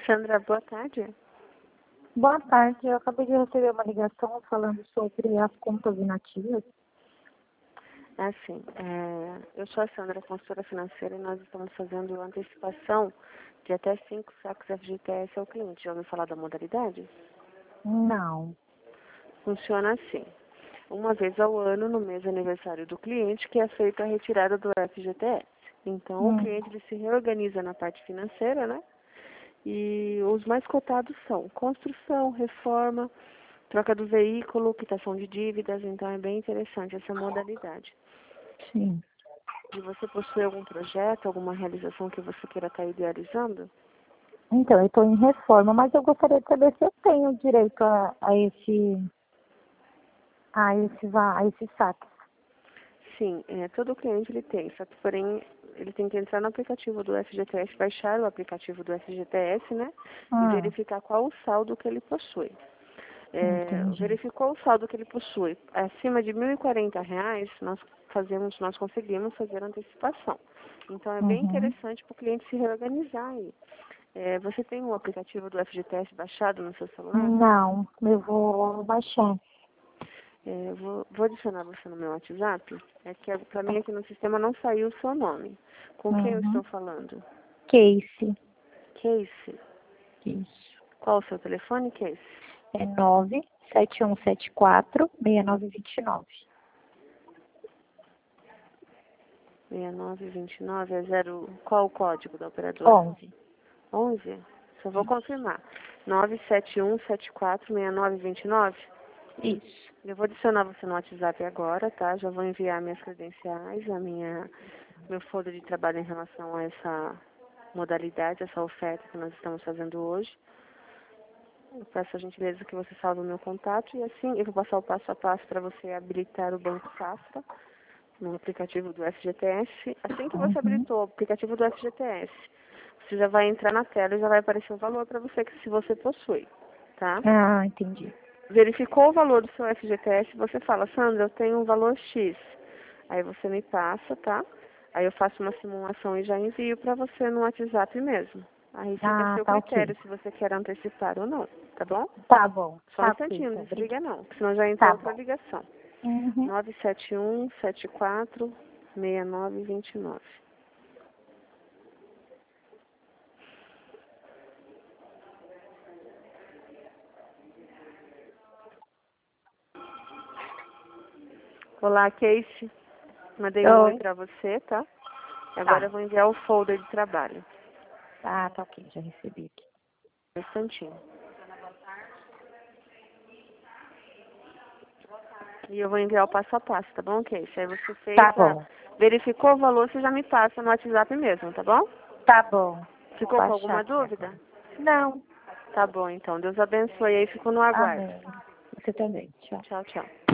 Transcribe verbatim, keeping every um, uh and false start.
Sandra, boa tarde. Boa tarde, eu acabei de receber uma ligação falando sobre as contas inativas. Ah, sim. É, eu sou a Sandra, consultora financeira, e nós estamos fazendo antecipação de até cinco sacos F G T S ao cliente. Já ouviu falar da modalidade? Não. Funciona assim. Uma vez ao ano, no mês de aniversário do cliente, que é feita a retirada do F G T S. Então, Hum. o cliente ele se reorganiza na parte financeira, né? E os mais cotados são construção, reforma, troca do veículo, quitação de dívidas. Então, é bem interessante essa modalidade. Sim. E você possui algum projeto, alguma realização que você queira estar idealizando? Então, eu estou em reforma, mas eu gostaria de saber se eu tenho direito a, a esse a esse va- a esse saque. Sim, é, todo cliente ele tem, só que porém ele tem que entrar no aplicativo do F G T S, baixar o aplicativo do F G T S, né? E Ah, verificar qual o saldo que ele possui. É, entendi. verificou o saldo que ele possui acima de mil e quarenta reais, nós fazemos, nós conseguimos fazer antecipação. Então é bem Uhum. interessante para o cliente se reorganizar aí. É, você tem o aplicativo do F G T S baixado no seu celular? Não, eu vou baixar. É, eu vou, vou adicionar você no meu WhatsApp. É que para mim aqui no sistema não saiu o seu nome. Com quem eu Uhum. estou falando? Case. Casey. Isso. Qual o seu telefone, Casey? É nove sete um sete quatro seis nove dois nove. seis nove dois nove é zero. Qual o código da operadora? onze. onze? Só vou Isso. confirmar. nove sete um sete quatro seis nove dois nove? Isso. Eu vou adicionar você no WhatsApp agora, tá? Já vou enviar minhas credenciais, a minha, meu folder de trabalho em relação a essa modalidade, essa oferta que nós estamos fazendo hoje. Eu peço a gentileza que você salve o meu contato e assim eu vou passar o passo a passo para você habilitar o Banco Safra no aplicativo do F G T S. Assim que você Uhum. habilitou o aplicativo do F G T S, você já vai entrar na tela e já vai aparecer o valor para você que se você possui, tá? Ah, entendi. Verificou o valor do seu F G T S, você fala, Sandra, eu tenho um valor X. Aí você me passa, tá? Aí eu faço uma simulação e já envio para você no WhatsApp mesmo. Aí fica a Ah, seu tá ok. critério se você quer antecipar ou não, tá bom? Tá bom. Só um Tá ok, instantinho, não então. desliga Obrigada. não, senão já entra Tá outra bom. ligação. Uhum. nove sete um sete quatro seis nove dois nove. Olá, Casey. Mandei um oi Oi. pra você, tá? Agora eu Tá. vou enviar o folder de trabalho. Ah, tá ok. Já recebi aqui. Um instantinho. E eu vou enviar o passo a passo, tá bom, Casey? Aí você fez Tá a... bom. Verificou o valor, você já me passa no WhatsApp mesmo, tá bom? Tá bom. Vou Ficou com baixar alguma aqui dúvida? agora. Não. Tá bom, então. Deus abençoe aí. Fico no aguardo. Amém. Você também. Tchau. Tchau, tchau.